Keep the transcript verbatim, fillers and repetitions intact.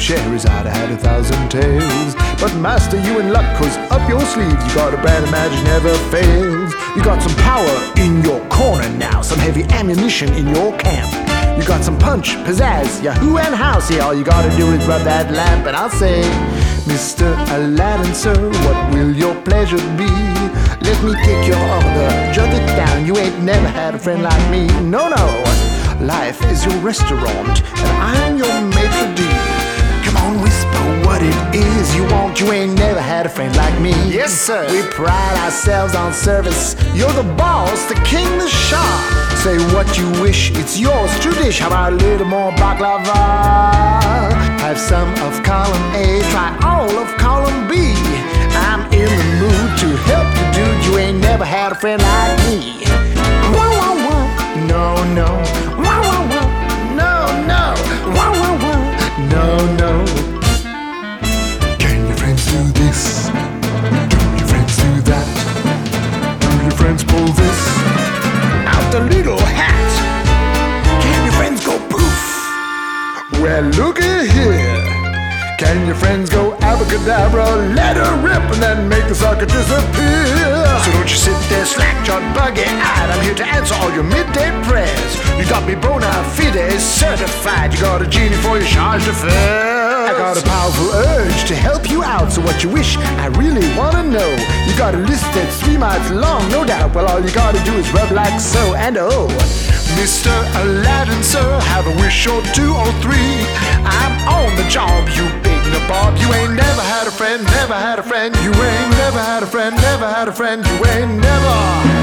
share is I'd have had a thousand tales. But master, you in luck, cause up your sleeves you got a brand of magic never fails. You got some power in your corner now, some heavy ammunition in your camp. You got some punch, pizzazz, yahoo and house. Yeah, all you gotta do is rub that lamp. And I'll say, Mister Aladdin, sir, what will your pleasure be? Let me take your order, jot it down. You ain't never had a friend like me. No, no, life is your restaurant and I'm your maitre d'. Come on, whisper what it is you want. You ain't never had a friend like me. Yes, sir. We pride ourselves on service. You're the boss, the king, the shah. Say what you wish, it's yours to dish. How about a little more baklava? Have some of column A, try all of column B. I'm in the mood to help you, dude. You ain't never had a friend like me. Wah, wah, wah. No, no. Wah, wah, wah. No, no. Wah, wah, wah. No, no. Can your friends do this? Do your friends do that? Do your friends pull this out the little hat? Can your friends go poof? Well, looky here. Can your friends go abracadabra, let her rip, and then make the sucker disappear? So don't you sit there slack-jawed, buggy-eyed. I'm here to answer all your midday prayers. You got me bona fide certified. You got a genie for your charge d'affaires. I got a powerful urge to help you out. So what you wish, I really wanna know. You got a list that's three miles long, no doubt. Well, all you gotta do is rub like so, and oh, Mister Aladdin, sir, have a wish or two or three. I'm on the job, you big nabob. You ain't never had a friend, never had a friend. You ain't never had a friend, never had a friend. You ain't never